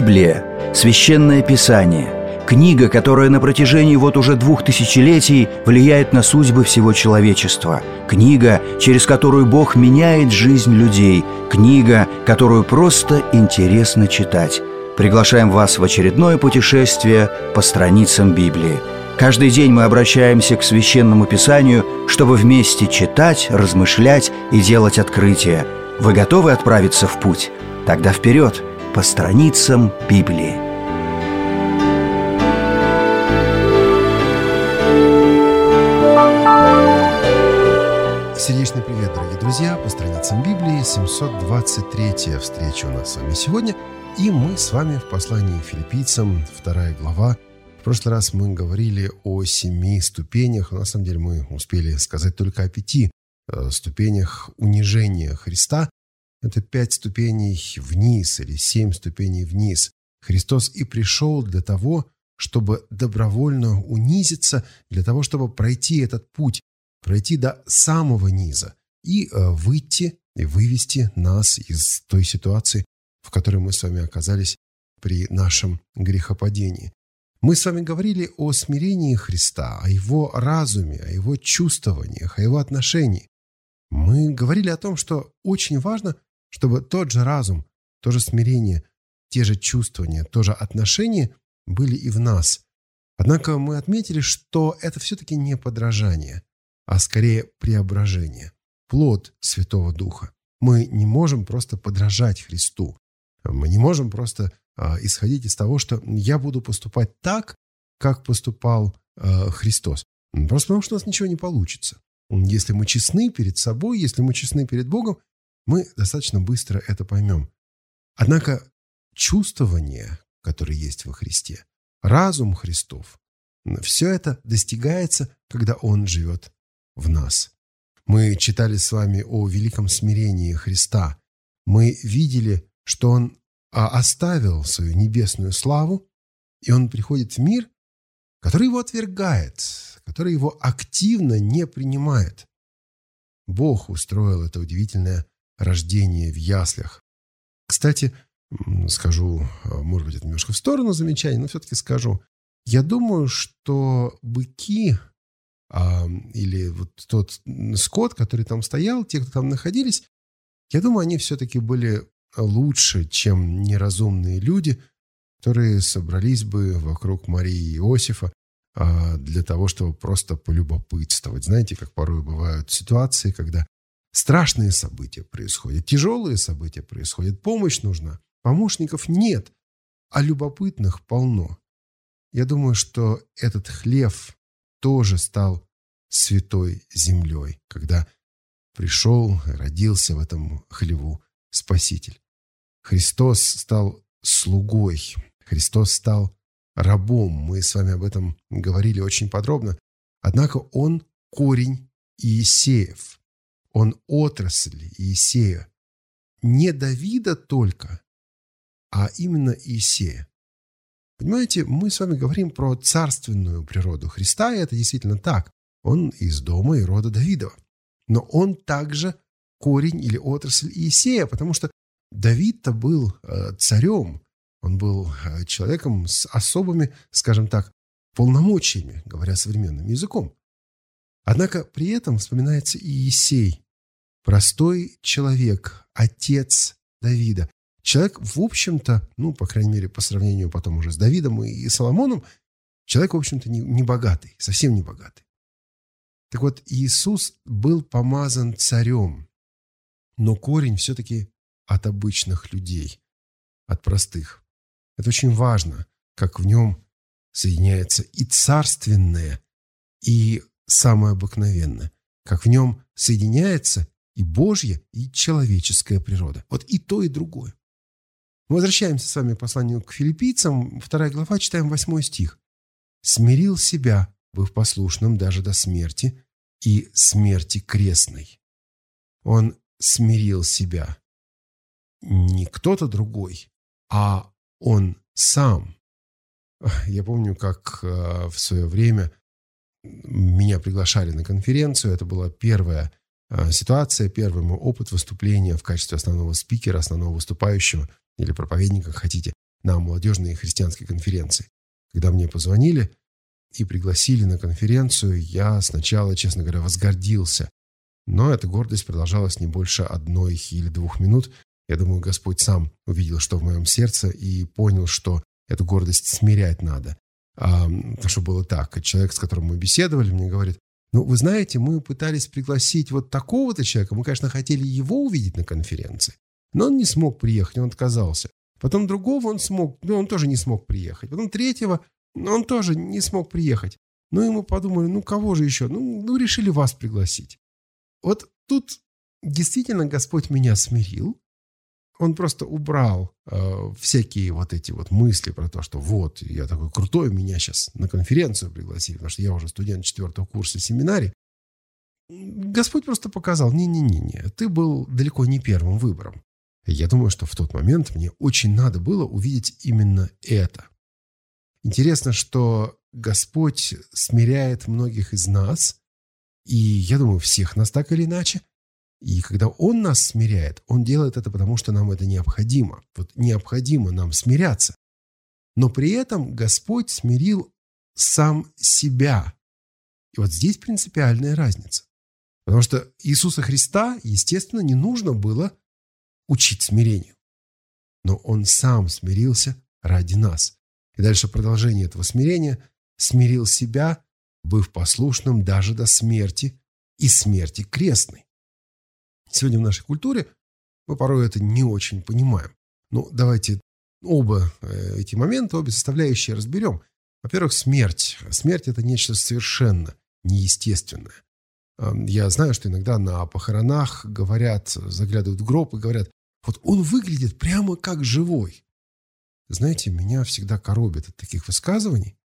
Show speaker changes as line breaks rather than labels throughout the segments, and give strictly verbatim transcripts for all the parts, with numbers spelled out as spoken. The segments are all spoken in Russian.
Библия – священное писание, книга, которая на протяжении вот уже двух тысячелетий влияет на судьбы всего человечества, книга, через которую Бог меняет жизнь людей, книга, которую просто интересно читать. Приглашаем вас в очередное путешествие по страницам Библии. Каждый день мы обращаемся к Священному Писанию, чтобы вместе читать, размышлять и делать открытия. Вы готовы отправиться в путь? Тогда вперед, по страницам Библии.
Сердечный привет, дорогие друзья! По страницам Библии семьсот двадцать третья встреча у нас с вами сегодня. И мы с вами в послании к Филиппийцам, вторая глава. В прошлый раз мы говорили о семи ступенях, но на самом деле мы успели сказать только о пяти э, ступенях унижения Христа. Это пять ступеней вниз или семь ступеней вниз. Христос и пришел для того, чтобы добровольно унизиться, для того, чтобы пройти этот путь, пройти до самого низа и э, выйти и вывести нас из той ситуации, в которой мы с вами оказались при нашем грехопадении. Мы с вами говорили о смирении Христа, о Его разуме, о Его чувствованиях, о Его отношении. Мы говорили о том, что очень важно, чтобы тот же разум, то же смирение, те же чувствования, то же отношение были и в нас. Однако мы отметили, что это все-таки не подражание, а скорее преображение, плод Святого Духа. Мы не можем просто подражать Христу. Мы не можем просто а, исходить из того, что я буду поступать так, как поступал а, Христос. Просто потому, что у нас ничего не получится. Если мы честны перед собой, если мы честны перед Богом, мы достаточно быстро это поймем. Однако чувствование, которое есть во Христе, разум Христов, все это достигается, когда Он живет в нас. Мы читали с вами о великом смирении Христа. Мы видели, что Он оставил свою небесную славу, и Он приходит в мир, который Его отвергает, который Его активно не принимает. Бог устроил это удивительное рождение в яслях. Кстати, скажу, может быть, это немножко в сторону замечания, но все-таки скажу. Я думаю, что быки а, или вот тот скот, который там стоял, те, кто там находились, я думаю, они все-таки были лучше, чем неразумные люди, которые собрались бы вокруг Марии и Иосифа а, для того, чтобы просто полюбопытствовать. Знаете, как порой бывают ситуации, когда страшные события происходят, тяжелые события происходят, помощь нужна, помощников нет, а любопытных полно. Я думаю, что этот хлев тоже стал святой землей, когда пришел, родился в этом хлеву Спаситель. Христос стал слугой, Христос стал рабом. Мы с вами об этом говорили очень подробно. Однако Он корень Иисеев. Он отрасль Иисея. Не Давида только, а именно Иисея. Понимаете, мы с вами говорим про царственную природу Христа, и это действительно так. Он из дома и рода Давидова. Но он также корень или отрасль Иисея, потому что Давид-то был э, царем. Он был э, человеком с особыми, скажем так, полномочиями, говоря современным языком. Однако при этом вспоминается и Иисей. Простой человек, отец Давида. Человек, в общем-то, ну, по крайней мере, по сравнению потом уже с Давидом и Соломоном, человек, в общем-то, не, не богатый, совсем не богатый. Так вот, Иисус был помазан царем, но корень все-таки от обычных людей, от простых. Это очень важно, как в нем соединяется и царственное, и самое обыкновенное, как в нем соединяется и Божья, и человеческая природа. Вот и то, и другое. Мы возвращаемся с вами к посланию к Филиппийцам, вторая глава, читаем восьмой стих. «Смирил себя, быв послушным даже до смерти, и смерти крестной». Он смирил себя. Не кто-то другой, а Он сам. Я помню, как в свое время меня приглашали на конференцию. Это была первая ситуация, первый мой опыт выступления в качестве основного спикера, основного выступающего или проповедника, как хотите, на молодежные христианские конференции. Когда мне позвонили и пригласили на конференцию, я сначала, честно говоря, возгордился. Но эта гордость продолжалась не больше одной или двух минут. Я думаю, Господь сам увидел, что в моем сердце, и понял, что эту гордость смирять надо. А, потому что было так. Человек, с которым мы беседовали, мне говорит: ну, вы знаете, мы пытались пригласить вот такого-то человека. Мы, конечно, хотели его увидеть на конференции, но он не смог приехать, он отказался. Потом другого он смог, но он тоже не смог приехать. Потом третьего, но он тоже не смог приехать. Ну, и мы подумали, ну, кого же еще? Ну, ну решили вас пригласить. Вот тут действительно Господь меня смирил. Он просто убрал э, всякие вот эти вот мысли про то, что вот, я такой крутой, меня сейчас на конференцию пригласили, потому что я уже студент четвертого курса семинарии. Господь просто показал, не-не-не, ты был далеко не первым выбором. Я думаю, что в тот момент мне очень надо было увидеть именно это. Интересно, что Господь смиряет многих из нас, и я думаю, всех нас так или иначе. И когда Он нас смиряет, Он делает это потому, что нам это необходимо. Вот необходимо нам смиряться. Но при этом Господь смирил сам себя. И вот здесь принципиальная разница. Потому что Иисуса Христа, естественно, не нужно было учить смирению. Но Он сам смирился ради нас. И дальше продолжение этого смирения: смирил себя, быв послушным даже до смерти и смерти крестной. Сегодня в нашей культуре мы порой это не очень понимаем. Ну, давайте оба эти моменты, обе составляющие разберем. Во-первых, смерть. Смерть – это нечто совершенно неестественное. Я знаю, что иногда на похоронах говорят, заглядывают в гроб и говорят: вот он выглядит прямо как живой. Знаете, меня всегда коробит от таких высказываний.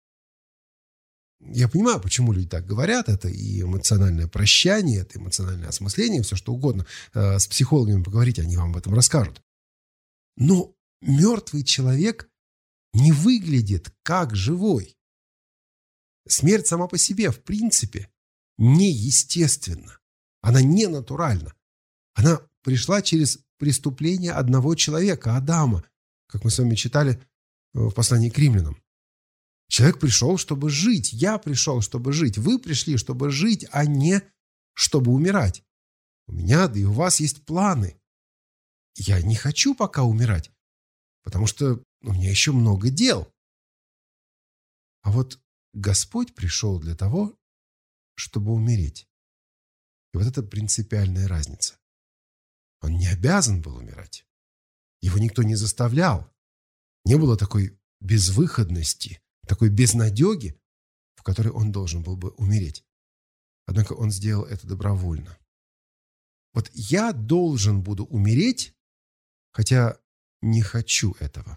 Я понимаю, почему люди так говорят. Это и эмоциональное прощание, это эмоциональное осмысление, все что угодно. С психологами поговорите, они вам об этом расскажут. Но мертвый человек не выглядит как живой. Смерть сама по себе, в принципе, неестественна. Она не натуральна. Она пришла через преступление одного человека, Адама, как мы с вами читали в послании к римлянам. Человек пришел, чтобы жить. Я пришел, чтобы жить. Вы пришли, чтобы жить, а не чтобы умирать. У меня, да и у вас есть планы. Я не хочу пока умирать, потому что у меня еще много дел. А вот Господь пришел для того, чтобы умереть. И вот это принципиальная разница. Он не обязан был умирать. Его никто не заставлял. Не было такой безвыходности, такой безнадеги, в которой он должен был бы умереть. Однако он сделал это добровольно. Вот я должен буду умереть, хотя не хочу этого.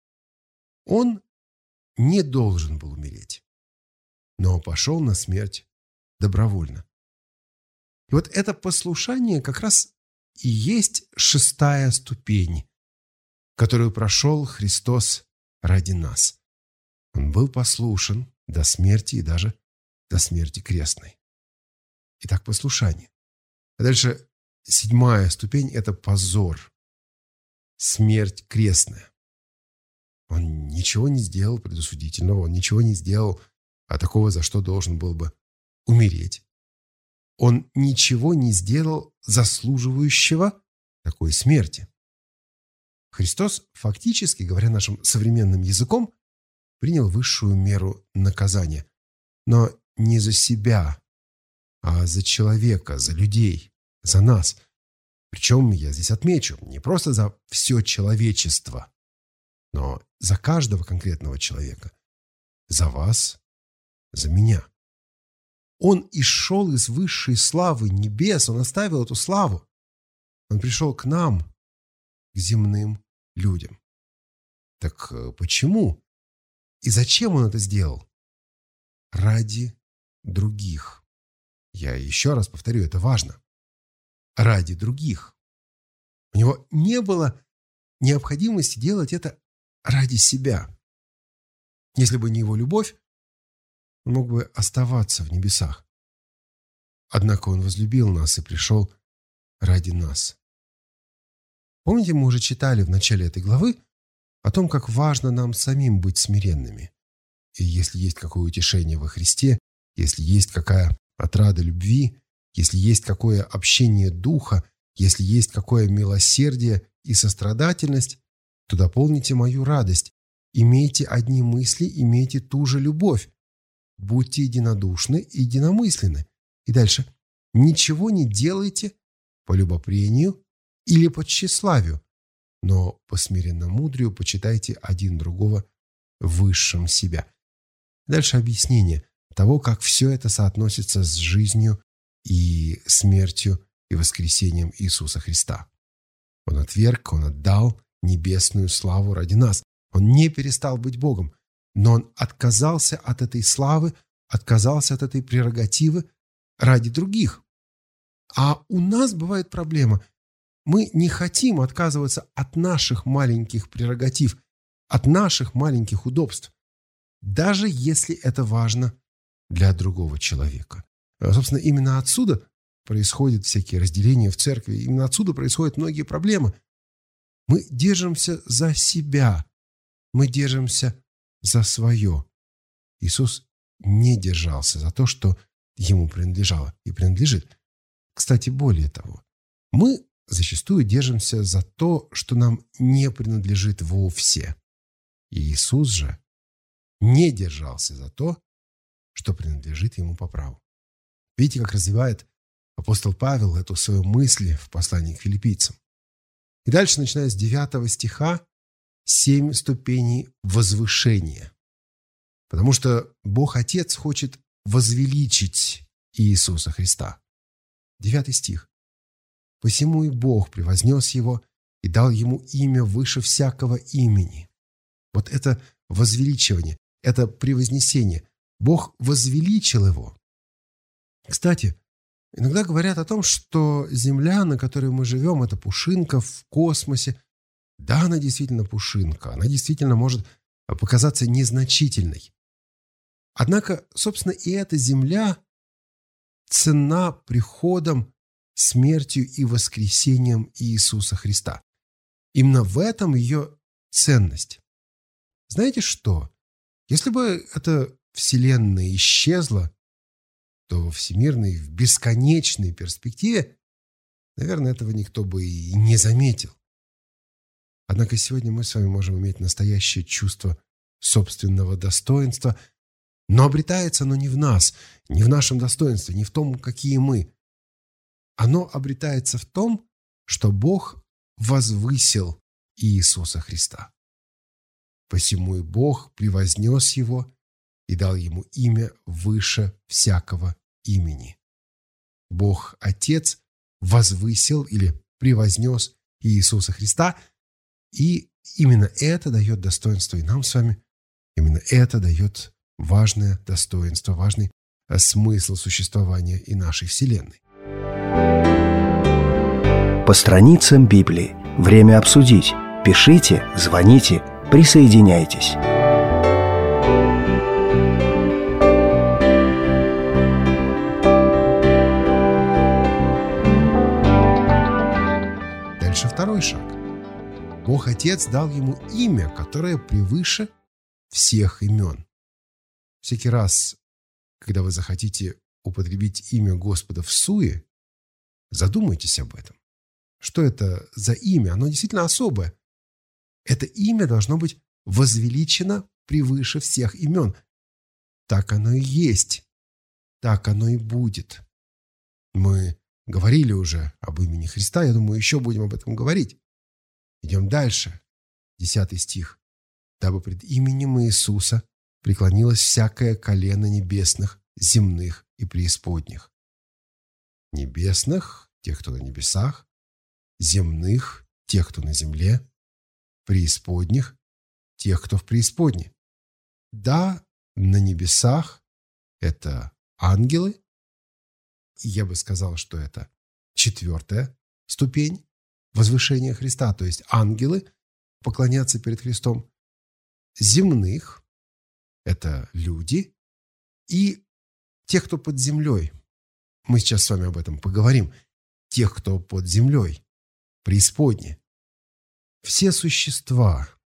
Он не должен был умереть, но пошел на смерть добровольно. И вот это послушание как раз и есть шестая ступень, которую прошел Христос ради нас. Он был послушен до смерти и даже до смерти крестной. Итак, послушание. А дальше седьмая ступень – это позор. Смерть крестная. Он ничего не сделал предосудительного, он ничего не сделал а такого, за что должен был бы умереть. Он ничего не сделал заслуживающего такой смерти. Христос, фактически, говоря нашим современным языком, принял высшую меру наказания. Но не за себя, а за человека, за людей, за нас. Причем, я здесь отмечу, не просто за все человечество, но за каждого конкретного человека. За вас, за меня. Он исшел из высшей славы небес, он оставил эту славу. Он пришел к нам, к земным людям. Так почему? И зачем он это сделал? Ради других. Я еще раз повторю, это важно. Ради других. У него не было необходимости делать это ради себя. Если бы не его любовь, он мог бы оставаться в небесах. Однако он возлюбил нас и пришел ради нас. Помните, мы уже читали в начале этой главы, о том, как важно нам самим быть смиренными. И если есть какое утешение во Христе, если есть какая отрада любви, если есть какое общение духа, если есть какое милосердие и сострадательность, то дополните мою радость. Имейте одни мысли, имейте ту же любовь. Будьте единодушны и единомысленны. И дальше. Ничего не делайте по любопрению или по тщеславию, но по смиренномудрию почитайте один другого высшим себя. Дальше объяснение того, как все это соотносится с жизнью и смертью и воскресением Иисуса Христа. Он отверг, Он отдал небесную славу ради нас. Он не перестал быть Богом, но Он отказался от этой славы, отказался от этой прерогативы ради других. А у нас бывает проблема. Мы не хотим отказываться от наших маленьких прерогатив, от наших маленьких удобств, даже если это важно для другого человека. Собственно, именно отсюда происходят всякие разделения в церкви, именно отсюда происходят многие проблемы. Мы держимся за себя, мы держимся за свое. Иисус не держался за то, что Ему принадлежало и принадлежит. Кстати, более того, мы зачастую держимся за то, что нам не принадлежит вовсе. И Иисус же не держался за то, что принадлежит Ему по праву. Видите, как развивает апостол Павел эту свою мысль в послании к филиппийцам. И дальше, начиная с девятого стиха, семь ступеней возвышения. Потому что Бог Отец хочет возвеличить Иисуса Христа. Девятый стих. «Посему и Бог превознес Его и дал Ему имя выше всякого имени». Вот это возвеличивание, это превознесение. Бог возвеличил Его. Кстати, иногда говорят о том, что Земля, на которой мы живем, это пушинка в космосе. Да, она действительно пушинка, она действительно может показаться незначительной. Однако, собственно, и эта Земля ценна приходом, смертью и воскресением Иисуса Христа. Именно в этом ее ценность. Знаете что? Если бы эта Вселенная исчезла, то во всемирной, в бесконечной перспективе, наверное, этого никто бы и не заметил. Однако сегодня мы с вами можем иметь настоящее чувство собственного достоинства, но обретается оно не в нас, не в нашем достоинстве, не в том, какие мы. Оно обретается в том, что Бог возвысил Иисуса Христа. Посему и Бог превознес Его и дал Ему имя выше всякого имени. Бог Отец возвысил или превознес Иисуса Христа, и именно это дает достоинство и нам с вами, именно это дает важное достоинство, важный смысл существования и нашей Вселенной.
По страницам Библии. Время обсудить. Пишите, звоните, присоединяйтесь.
Дальше второй шаг. Бог Отец дал Ему имя, которое превыше всех имен. Всякий раз, когда вы захотите употребить имя Господа всуе, задумайтесь об этом. Что это за имя? Оно действительно особое. Это имя должно быть возвеличено превыше всех имен. Так оно и есть. Так оно и будет. Мы говорили уже об имени Христа, я думаю, еще будем об этом говорить. Идем дальше. Десятый стих. «Дабы пред именем Иисуса преклонилось всякое колено небесных, земных и преисподних». Небесных, тех, кто на небесах, земных, тех, кто на земле, преисподних, тех, кто в преисподней. Да, на небесах это ангелы. Я бы сказал, что это четвертая ступень возвышения Христа, то есть ангелы поклонятся перед Христом. Земных – это люди, и тех, кто под землей. Мы сейчас с вами об этом поговорим. Тех, кто под землей, преисподне. Все существа,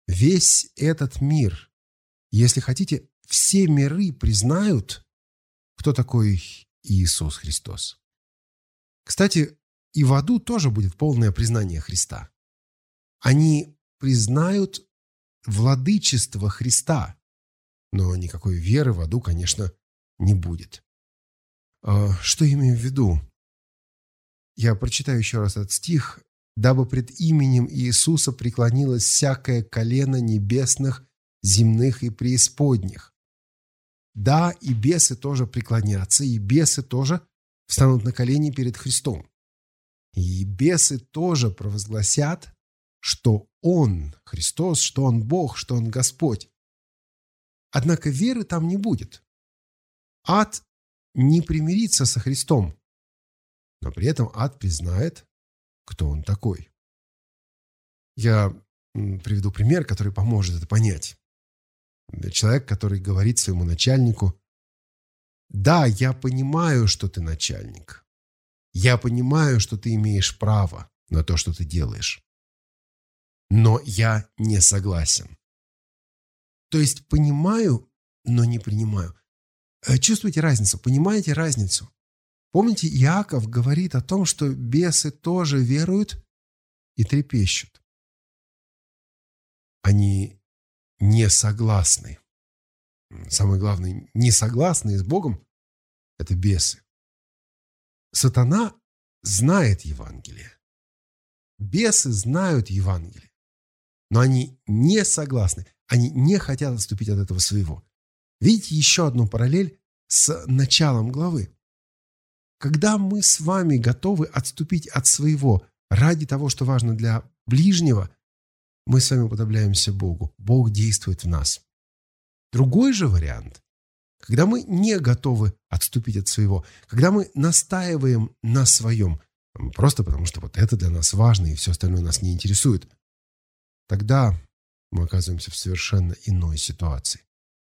весь этот мир, если хотите, все миры признают, кто такой Иисус Христос. Кстати, и в аду тоже будет полное признание Христа. Они признают владычество Христа, но никакой веры в аду, конечно, не будет. Что я имею в виду? Я прочитаю еще раз этот стих. «Дабы пред именем Иисуса преклонилось всякое колено небесных, земных и преисподних». Да, и бесы тоже преклонятся, и бесы тоже встанут на колени перед Христом. И бесы тоже провозгласят, что Он Христос, что Он Бог, что Он Господь. Однако веры там не будет. Ад не примирится со Христом, но при этом ад признает, кто Он такой. Я приведу пример, который поможет это понять. Человек, который говорит своему начальнику: «Да, я понимаю, что ты начальник. Я понимаю, что ты имеешь право на то, что ты делаешь. Но я не согласен». То есть понимаю, но не принимаю. Чувствуете разницу? Понимаете разницу? Помните, Иаков говорит о том, что бесы тоже веруют и трепещут. Они не согласны. Самое главное, не согласные с Богом – это бесы. Сатана знает Евангелие. Бесы знают Евангелие. Но они не согласны. Они не хотят отступить от этого своего. Видите еще одну параллель с началом главы. Когда мы с вами готовы отступить от своего ради того, что важно для ближнего, мы с вами уподобляемся Богу. Бог действует в нас. Другой же вариант, когда мы не готовы отступить от своего, когда мы настаиваем на своем, просто потому что вот это для нас важно и все остальное нас не интересует, тогда мы оказываемся в совершенно иной ситуации.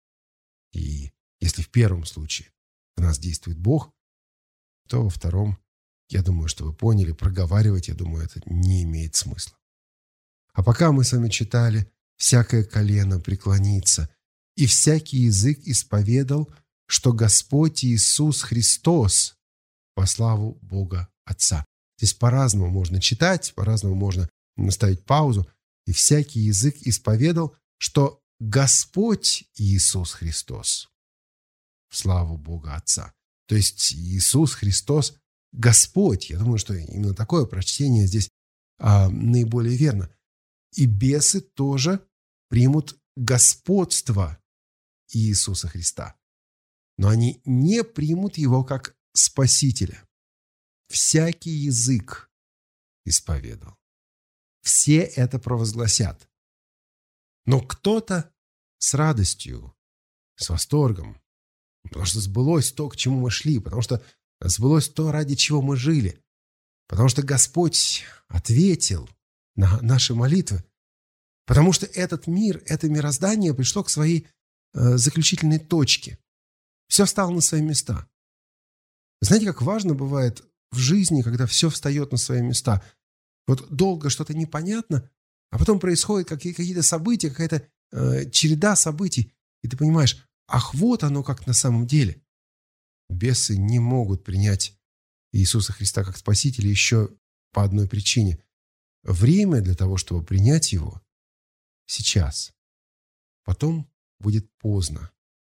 И если в первом случае в нас действует Бог, то во втором, я думаю, что вы поняли, проговаривать, я думаю, это не имеет смысла. А пока мы с вами читали «всякое колено преклонится, и всякий язык исповедал, что Господь Иисус Христос во славу Бога Отца». Здесь по-разному можно читать, по-разному можно ставить паузу. «И всякий язык исповедал, что Господь Иисус Христос в славу Бога Отца». То есть Иисус Христос – Господь. Я думаю, что именно такое прочтение здесь а, наиболее верно. И бесы тоже примут господство Иисуса Христа. Но они не примут Его как Спасителя. Всякий язык исповедал. Все это провозгласят. Но кто-то с радостью, с восторгом, потому что сбылось то, к чему мы шли, потому что сбылось то, ради чего мы жили, потому что Господь ответил на наши молитвы, потому что этот мир, это мироздание пришло к своей э, заключительной точке. Все стало на свои места. Знаете, как важно бывает в жизни, когда все встает на свои места. Вот долго что-то непонятно, а потом происходят какие-то события, какая-то э, череда событий, и ты понимаешь, ах, вот оно как на самом деле. Бесы не могут принять Иисуса Христа как Спасителя еще по одной причине. Время для того, чтобы принять Его, сейчас. Потом будет поздно.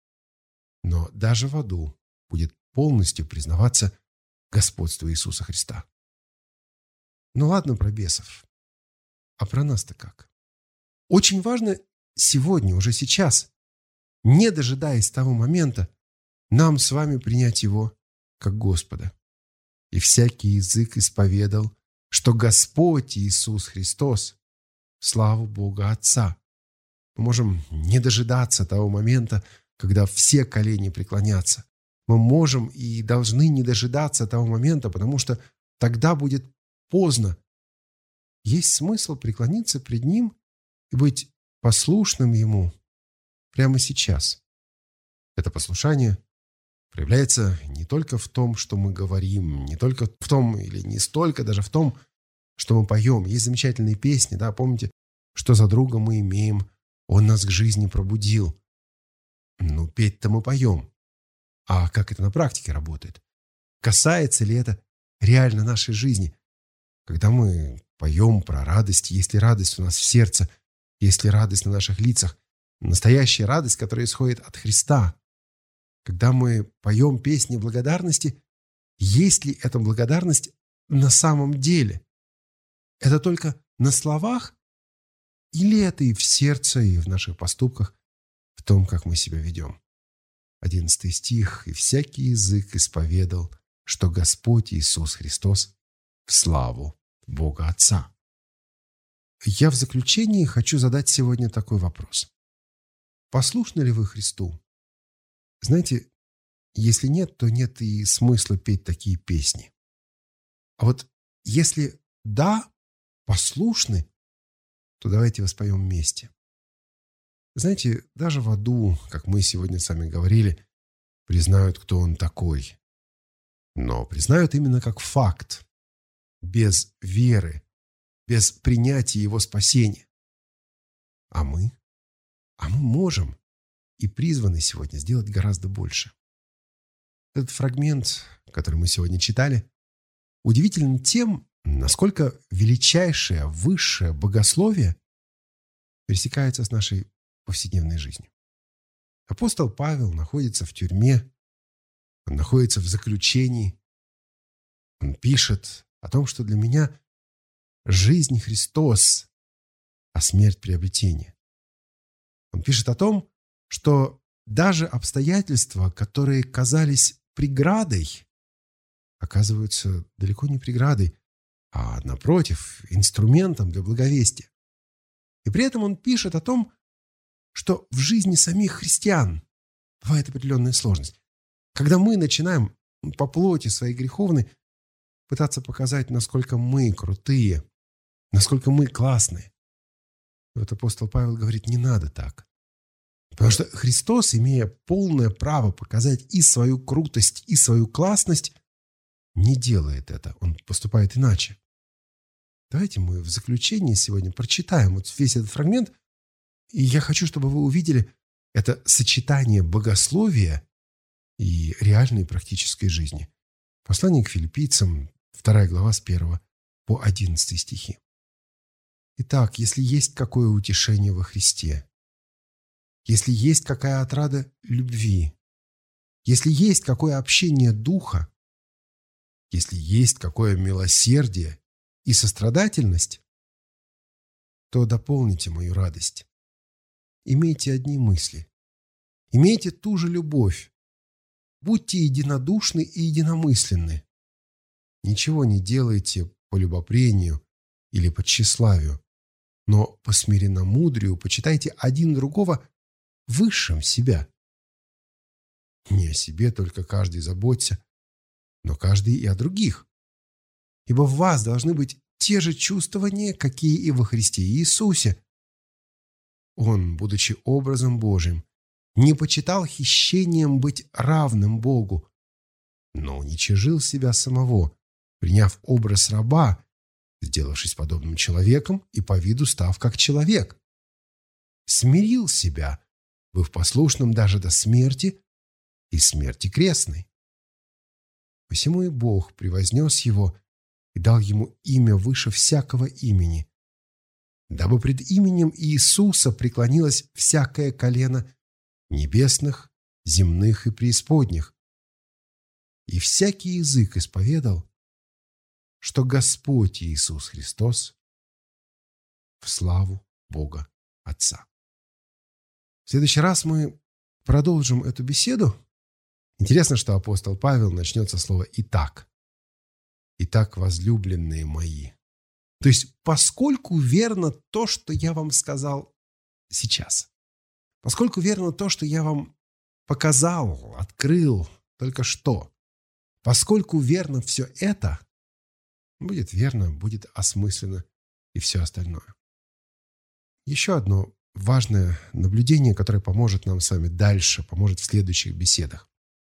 Но даже в аду будет полностью признаваться господство Иисуса Христа. Ну ладно про бесов. А про нас-то как? Очень важно сегодня, уже сейчас, не дожидаясь того момента, нам с вами принять Его как Господа. И всякий язык исповедал, что Господь Иисус Христос, славу Бога Отца. Мы можем не дожидаться того момента, когда все колени преклонятся. Мы можем и должны не дожидаться того момента, потому что тогда будет поздно. Есть смысл преклониться пред Ним и быть послушным Ему прямо сейчас. Это послушание проявляется не только в том, что мы говорим, не только в том, или не столько даже в том, что мы поем. Есть замечательные песни, да, помните, что за друга мы имеем, Он нас к жизни пробудил. Ну, петь-то мы поем. А как это на практике работает? Касается ли это реально нашей жизни? Когда мы поем про радость, есть ли радость у нас в сердце, есть ли радость на наших лицах, настоящая радость, которая исходит от Христа. Когда мы поем песни благодарности, есть ли эта благодарность на самом деле? Это только на словах? Или это и в сердце, и в наших поступках, в том, как мы себя ведем? Одиннадцатый стих. «И всякий язык исповедал, что Господь Иисус Христос в славу Бога Отца». Я в заключении хочу задать сегодня такой вопрос. Послушны ли вы Христу? Знаете, если нет, то нет и смысла петь такие песни. А вот если да, послушны, то давайте воспоем вместе. Знаете, даже в аду, как мы сегодня с вами говорили, признают, кто он такой. Но признают именно как факт, без веры, без принятия его спасения. А мы? А мы можем и призваны сегодня сделать гораздо больше. Этот фрагмент, который мы сегодня читали, удивителен тем, насколько величайшее, высшее богословие пересекается с нашей повседневной жизнью. Апостол Павел находится в тюрьме, он находится в заключении, он пишет о том, что для меня жизнь Христос, а смерть приобретение. Он пишет о том, что даже обстоятельства, которые казались преградой, оказываются далеко не преградой, а, напротив, инструментом для благовестия. И при этом он пишет о том, что в жизни самих христиан бывает определенная сложность. Когда мы начинаем по плоти своей греховной пытаться показать, насколько мы крутые, насколько мы классные. Вот апостол Павел говорит, не надо так. Потому что Христос, имея полное право показать и свою крутость, и свою классность, не делает это. Он поступает иначе. Давайте мы в заключении сегодня прочитаем вот весь этот фрагмент. И я хочу, чтобы вы увидели это сочетание богословия и реальной практической жизни. Послание к филиппийцам, вторая глава, с первого по одиннадцатый стихи. Итак, если есть какое утешение во Христе, если есть какая отрада любви, если есть какое общение духа, если есть какое милосердие и сострадательность, то дополните мою радость. Имейте одни мысли, имейте ту же любовь, будьте единодушны и единомысленны. Ничего не делайте по любопрению или по тщеславию, но по смиренномудрию почитайте один другого высшим себя. Не о себе только каждый заботься, но каждый и о других. Ибо в вас должны быть те же чувствования, какие и во Христе Иисусе. Он, будучи образом Божьим, не почитал хищением быть равным Богу, но уничижил себя самого, приняв образ раба, сделавшись подобным человеком и по виду став как человек. Смирил себя, быв послушным даже до смерти и смерти крестной. Посему и Бог превознес его и дал ему имя выше всякого имени, дабы пред именем Иисуса преклонилось всякое колено небесных, земных и преисподних, и всякий язык исповедал, что Господь Иисус Христос в славу Бога Отца. В следующий раз мы продолжим эту беседу. Интересно, что апостол Павел начнет со слова «итак». «Итак, возлюбленные мои». То есть, поскольку верно то, что я вам сказал сейчас, поскольку верно то, что я вам показал, открыл только что, поскольку верно все это, будет верно, будет осмысленно и все остальное. Еще одно важное наблюдение, которое поможет нам с вами дальше, поможет в следующих беседах.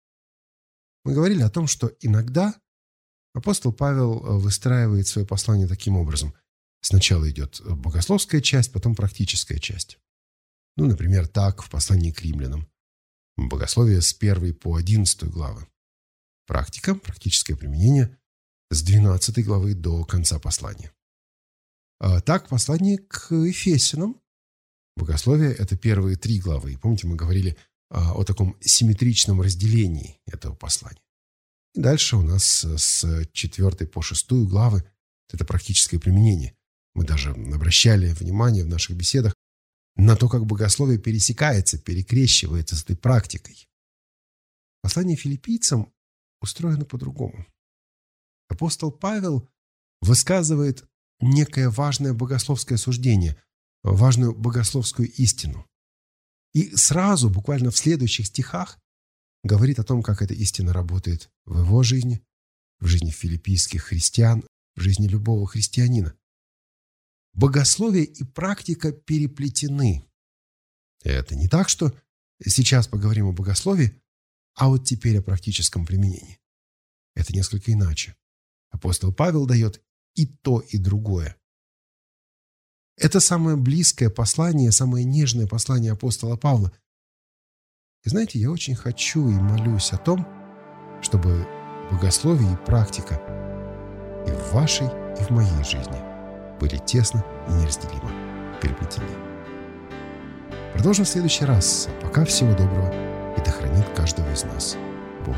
Мы говорили о том, что иногда апостол Павел выстраивает свое послание таким образом. Сначала идет богословская часть, потом практическая часть. Ну, например, так в послании к римлянам. Богословие с первой по одиннадцатую главы. Практика, практическое применение с двенадцатой главы до конца послания. А так, послание к Ефесянам. Богословие – это первые три главы. И помните, мы говорили а, о таком симметричном разделении этого послания. И дальше у нас с четвертой по шестую главы это практическое применение. Мы даже обращали внимание в наших беседах на то, как богословие пересекается, перекрещивается с этой практикой. Послание филиппийцам устроено по-другому. Апостол Павел высказывает некое важное богословское суждение, важную богословскую истину. И сразу, буквально в следующих стихах, говорит о том, как эта истина работает в его жизни, в жизни филиппийских христиан, в жизни любого христианина. Богословие и практика переплетены. Это не так, что сейчас поговорим о богословии, а вот теперь о практическом применении. Это несколько иначе. Апостол Павел дает и то, и другое. Это самое близкое послание, самое нежное послание апостола Павла. И знаете, я очень хочу и молюсь о том, чтобы богословие и практика и в вашей, и в моей жизни были тесно и неразделимо переплетены. Продолжим в следующий раз. А пока всего доброго, и да хранит каждого из нас Бог.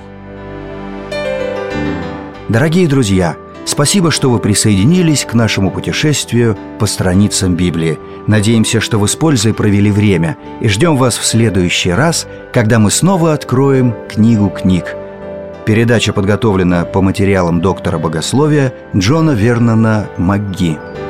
Дорогие друзья, спасибо, что вы присоединились к нашему путешествию по страницам Библии. Надеемся, что вы с пользой провели время, и ждем вас в следующий раз, когда мы снова откроем книгу книг. Передача подготовлена по материалам доктора богословия Джона Вернона МакГи.